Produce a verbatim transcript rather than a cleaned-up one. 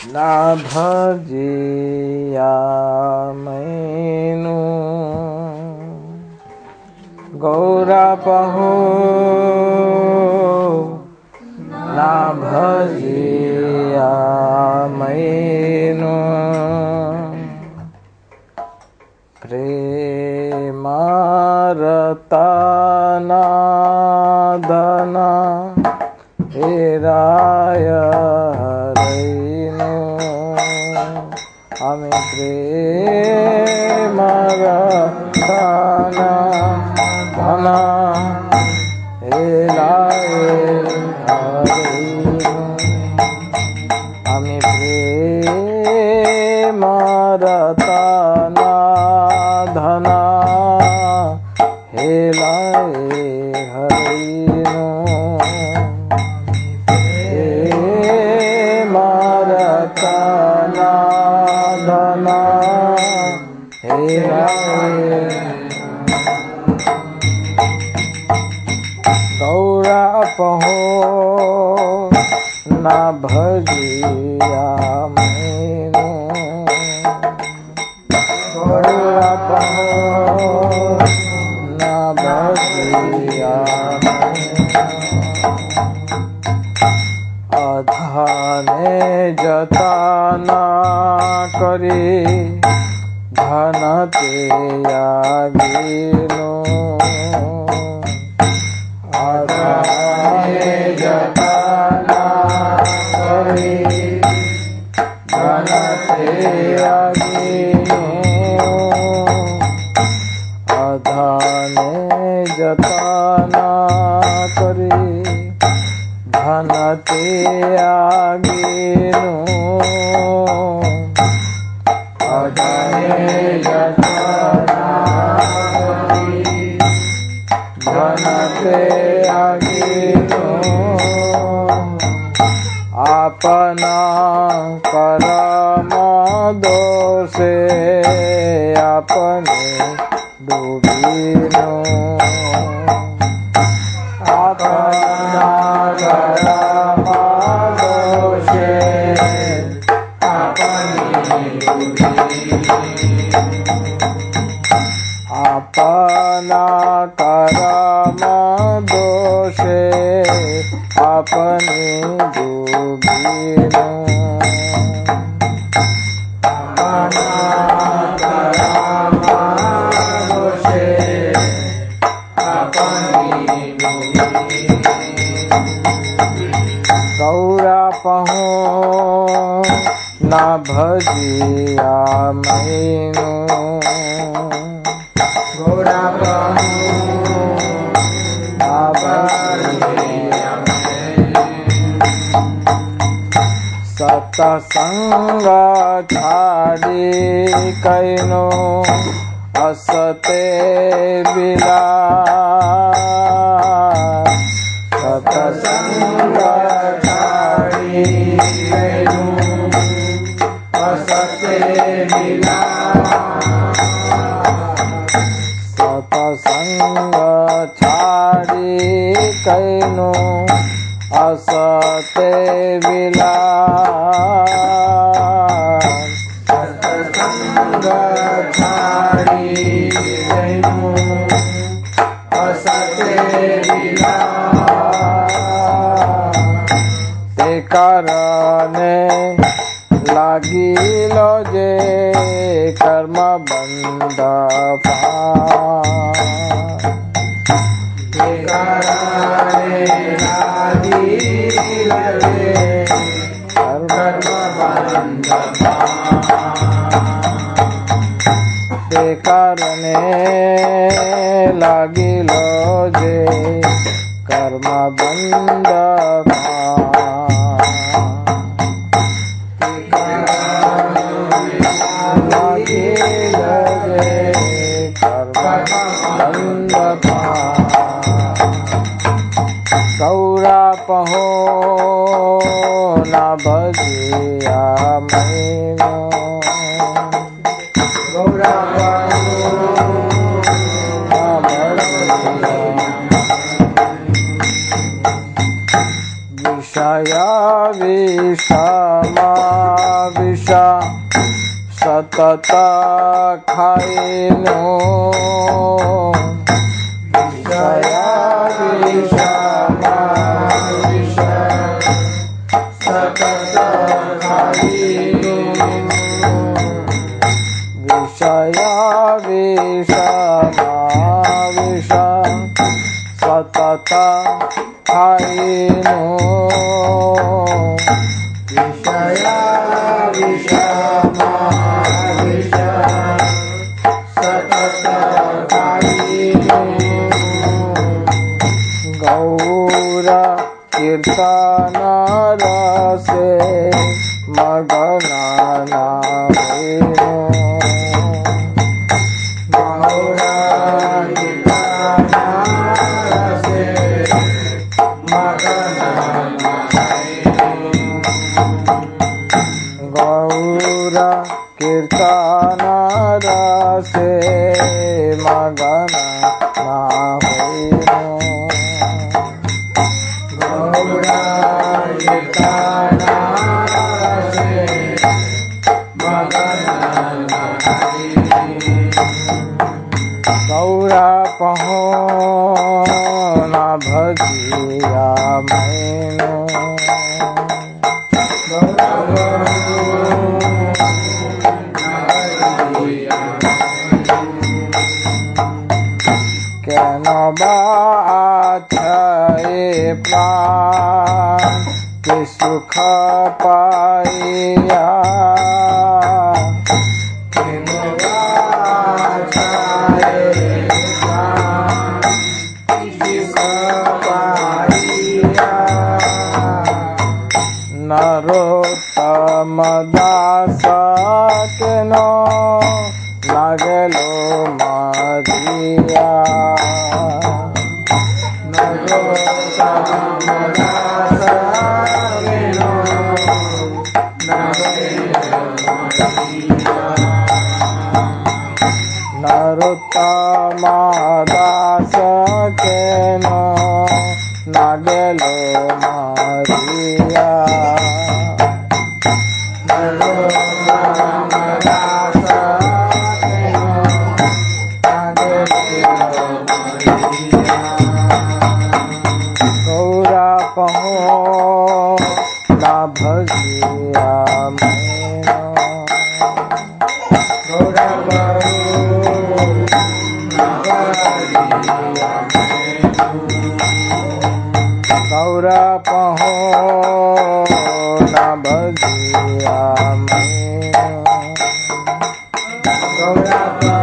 ना भजिया मैनु गौरा पहो ना भजिया मैनु प्रेमारतना धना हेराय हरैनु हमें प्रेमारतना धना हेराय हरैनु हमें प्रेमारतना धना हेलाए हरैनु प्रेमारतना धना हेलाए गौरा पहो ना भजिया मैनु गौरा पहो ना भजिया अधाने जताना करी धन त्यागिनु अधाने जताना करी धन त्यागिनु अधाने जताना करी धन त्यागिनु अधाने जताना करी धन त्यागिनु अपना कर्म दोषे अपने डूबिनु अपना कर्म दोषे अपने डूबिनु अपना कर्म दोषे अपने डूबिनु गौरा पहो ना भजिया मैनु गौरा पहो ना भजिया सत्संग छाड़ी कैनो असते बिला सत्संग छाड़ी कैनो असते बिला सत्संग छाड़ी कैनो असते बिला सत्संग छाड़ी कैनो असते बिला ते कारणे लागिल जे कर्म बंध ते कारणे लागिल जे कर्म बंध ते कारणे लागिल जे कर्म बंध गौरा पहो ना भजिया मैनु गौरा पहो ना भजिया विषया विषमा सतत खाइनो विषया विषमा विषय सतत खाइनो विषया विषमा विषय सतत खाइनो विषया विषमा विषय सतत खाइनो गौर कीर्तन रसे मगन नामैनो गौर कीर्तन रसे मगन नामैनो गौर कीर्तन रसे मगन नामैनो गौर कीर्तन रसे मगन गौरा पहो न भजिया मैनो गौरा केन बाछे प्राण के सुख पाइया केन बाछे प्राण के सुख पाइया नरोत्तम दास केन लागलो मरिया नरोत्तम दास केन लागलो मरिया नरोत्तम दास केन लागलो मरिया नरोत्तम दास गौरा पहो न भजिया मैनो गौरा पहो न भजिया मैनो गौरा पहो न भजिया मैनो गौरा